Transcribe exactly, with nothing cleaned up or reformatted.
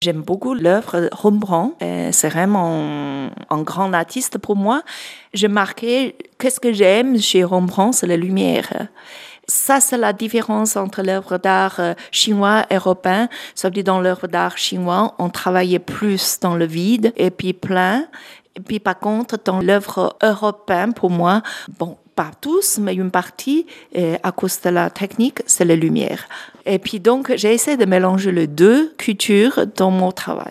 J'aime beaucoup l'œuvre de Rembrandt. Euh, C'est vraiment un grand artiste pour moi. J'ai marqué, qu'est-ce que j'aime chez Rembrandt, c'est la lumière. Ça, c'est la différence entre l'œuvre d'art euh, chinois et européen. Ça veut dire dans l'œuvre d'art chinois, on travaillait plus dans le vide et puis plein. Et puis par contre, dans l'œuvre européenne, pour moi, bon, pas tous, mais une partie, euh, à cause de la technique, c'est la lumière. Et puis donc, j'ai essayé de mélanger les deux cultures dans mon travail.